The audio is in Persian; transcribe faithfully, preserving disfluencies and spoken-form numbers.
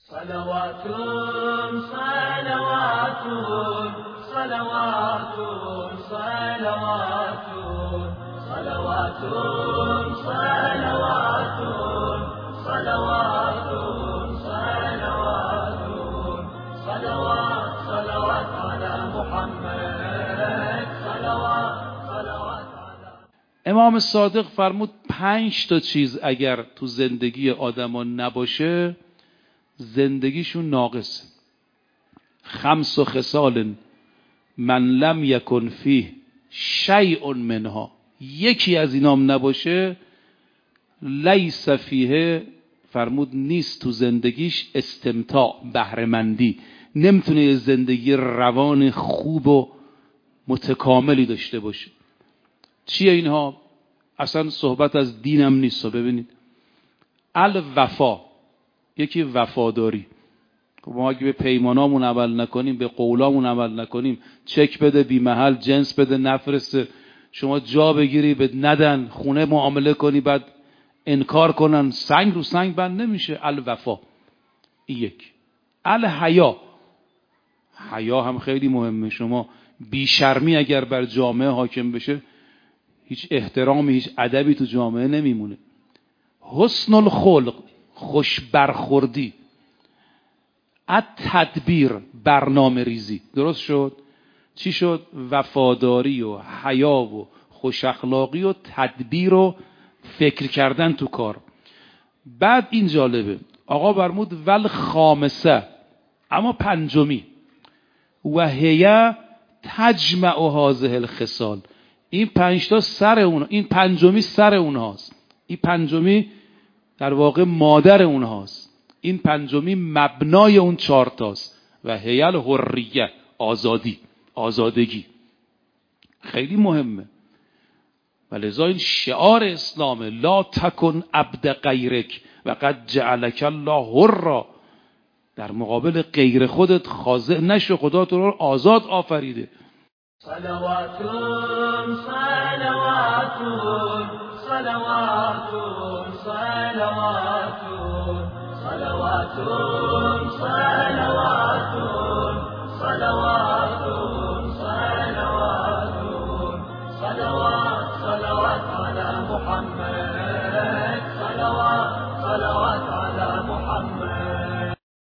صلواتون صلواتون صلواتون صلواتون صلواتون صلواتون صلواتون صلواتون صلوات صلوات على محمد صلوات صلوات على. امام صادق فرمود پنج تا چیز اگر تو زندگی آدما نباشه زندگیشون ناقصه. خمس و خصال من لم یکن فیه شیء منها، یکی از اینام نباشه لیس فیه، فرمود نیست تو زندگیش استمتاع، بهره‌مندی، نمیتونه یه زندگی روان خوب و متکاملی داشته باشه. چیه اینها؟ اصلا صحبت از دینم نیست. ببینید، الوفا، یکی وفاداری. ما اگه به پیمانامون عمل نکنیم، به قولامون عمل نکنیم، چک بده بی محل، جنس بده نفرسته، شما جا بگیری به ندن، خونه معامله کنی بعد انکار کنن، سنگ رو سنگ بند نمیشه. الوفا این یک. الحیا، حیا هم خیلی مهمه. شما بیشرمی اگر بر جامعه حاکم بشه هیچ احترامی، هیچ ادبی تو جامعه نمیمونه. حسن الخلق، خوش برخوردی. التدبیر، برنامه ریزی. درست شد؟ چی شد؟ وفاداری و حیا و خوش اخلاقی و تدبیر و فکر کردن تو کار. بعد این جالبه، آقا فرمود ول خامسه، اما پنجمی، و هی تجمع هذه الخصال، این پنج تا سر اون، این پنجمی سر اونهاست، این پنجمی در واقع مادر اونهاست، این پنجمی مبنای اون چهار تاست. و هی الحریه، آزادی، آزادگی خیلی مهمه. ولذا این شعار اسلامه، لا تکن عبد غیرک و قد جعلک الله حرا. در مقابل غیر خودت خاضع نشو، خدا تو رو آزاد آفریده. صلواتون صلواتون صلواتون صلواتون صلواتون صلواتون